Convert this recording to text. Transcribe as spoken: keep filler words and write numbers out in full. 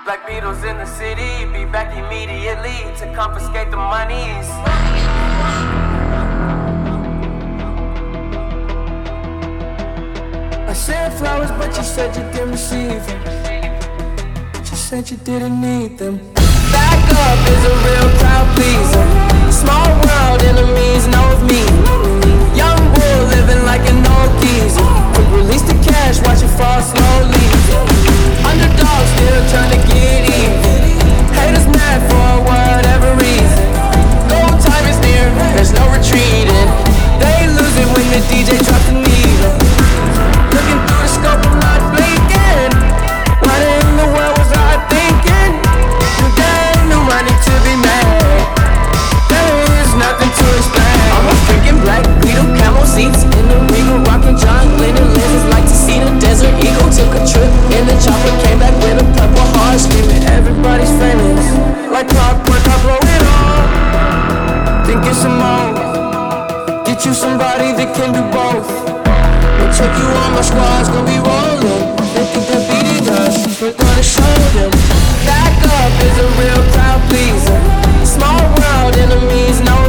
Black Beatles in the city, be back immediately to confiscate the monies. I sent flowers, but you said you didn't receive them. She said you didn't need them. Back up is a real crowd pleaser. Small world, enemies know of me. Young bull living like an old geezer. Quick release the cash, watch it fall slowly. Underdog still trying to get even. Haters mad for whatever reason. Goal time is near, there's no retreating. They lose it when the D J drops the needle. Looking through the scope, I'm not blinking. What in the world was I thinking? You got no money to be mad. There is nothing to explain. I was drinking Black Beetle, camel seats in the Regal, rocking John Lennon lenses. Like to see the Desert Eagle. Took a trip in the chopper, came back with a purple heart, screaming everybody's famous. Like clockwork, I blow it all. Thinking some more. Get you somebody that can do both. We'll check you on my squad's gonna be rolling. They think they're beating us, we're gonna show them. Back up is a real crowd pleaser. Small world, enemies know